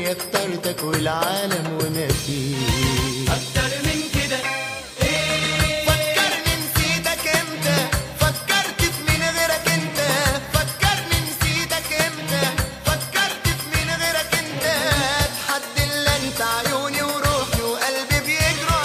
الدنيا اخترتك والعالم وما فيه. أكتر من كده إيه؟ فكرني نسيتك امتى، فكرت في مين غيرك انت. فكرني نسيتك امتى، فكرت في مين غيرك انت. اتحدى اللي انت عيوني وروحي وقلبي بيجروا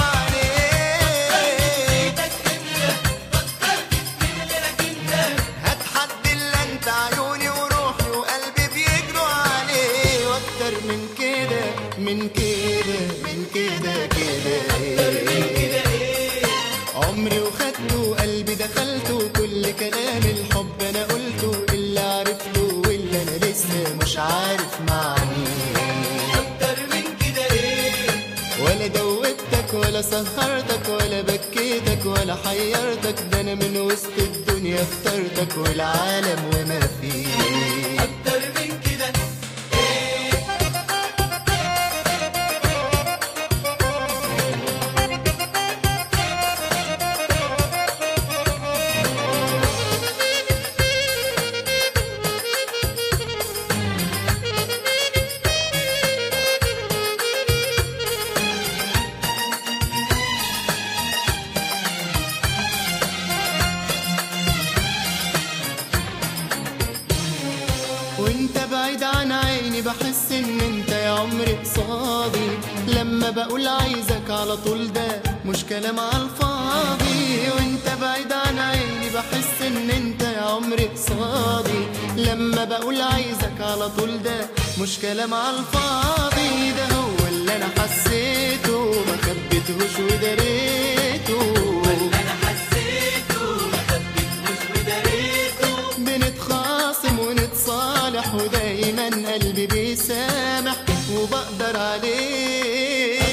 عليك. فكرت في مين غيرك انت. هتحدى اللي انت عيوني وروحي وقلبي بيجروا عليه. واكتر من كده من كده من كده كده إيه؟ عمري وخدته وقلبي دخلته، كل كلام الحب انا قلته، اللي عرفته واللي انا لسه مش عارف معنيه. أكتر من كده إيه؟ ولا دوبتك ولا سهرتك ولا بكيتك ولا حيرتك، ده انا من وسط الدنيا اخترتك والعالم وما فيه. أكتر من كده إيه؟ وانت بعيد عن عيني بحس ان انت يا عمري قصادي، لما بقول عايزك على طول ده مش كلام على الفاضي. وانت بعيد عن عيني بحس ان انت يا عمري قصادي، لما بقول عايزك على طول ده مش كلام على الفاضي. ده هو اللي انا حسيته ما خبيتهوش وداريته، اللي أنا حسيته ما خبيتهوش وداريته. بنتخاصم ونتصالح ودايما قلبي بيسامح وبقدر عليه.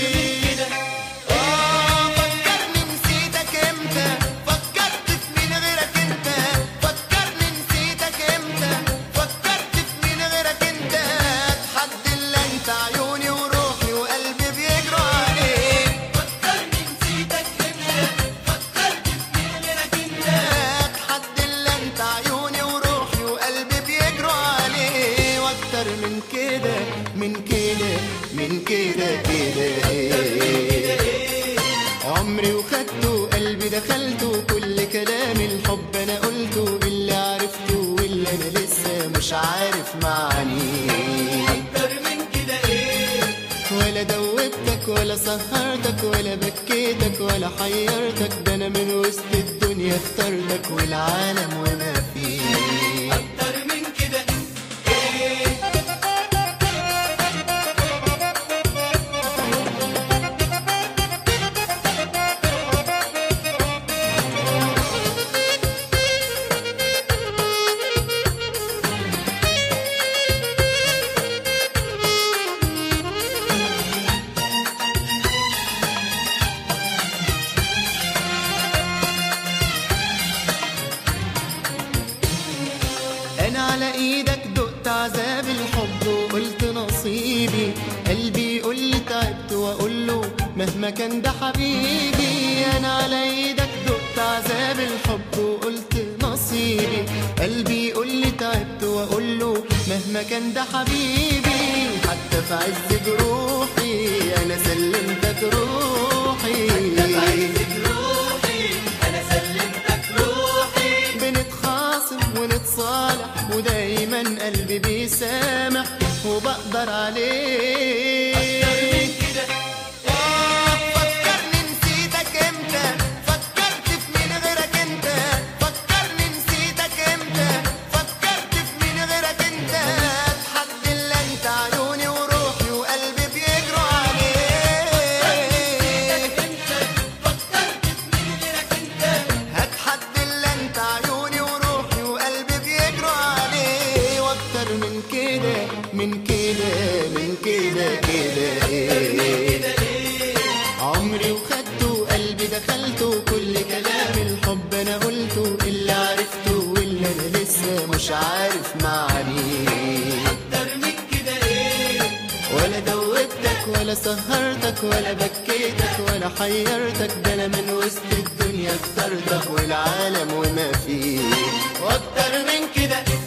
فكرني نسيتك امتى، فكرت في مين غيرك انت. فكرني نسيتك امتى، فكرت في مين غيرك انت. اتحدى اللي انت عيوني وروحي وقلبي بيجروا عليك. فكرني نسيتك امتى، فكرت في مين غيرك انت. اتحدى اللي انت عيوني وروحي وقلبي بيجروا عليه. واكتر من كده من كده من كده كده عمري وخدته وقلبي دخلته، كل كلام الحب انا قلته، اللي عرفته واللي انا لسه مش عارف معنيه. أكتر من كده إيه؟ ولا دوبتك ولا سهرتك ولا بكيتك ولا حيرتك، ده انا من وسط الدنيا اخترتك والعالم وما فيه. أكتر من كده إيه؟ انا على ايدك دقت عذاب الحب وقلت نصيبي، قلبي يقول لي تعبت واقول له مهما كان ده حبيبي. انا على ايدك دقت عذاب الحب وقلت نصيبي، قلبي يقول لي تعبت واقول له مهما كان ده حبيبي. حتى في عز جروحي انا سلمتك روحي، روحي أنا سلمتك روحي. بنتخاصم ونتصالح ودايما قلبي بيسامح وبقدر عليه. فكرني نسيتك امتى، فكرت في مين غيرك انت. فكرني نسيتك امتى، فكرت في مين غيرك انت. اتحدى اللي انت عيوني وروحي وقلبي بيجروا عليك. فكرت في مين غيرك انت. هتحدى اللي انت عيوني وروحي وقلبي بيجروا عليه. واكتر من كده من كده من كده كده عمري وخدته وقلبي دخلته، كل كلام الحب انا قلته، اللي عرفته واللي انا لسه مش عارف معنيه. أكتر من كده إيه؟ ولا دوبتك ولا سهرتك ولا بكيتك ولا حيرتك، ده انا من وسط الدنيا اخترتك والعالم وما فيه. واكتر من كده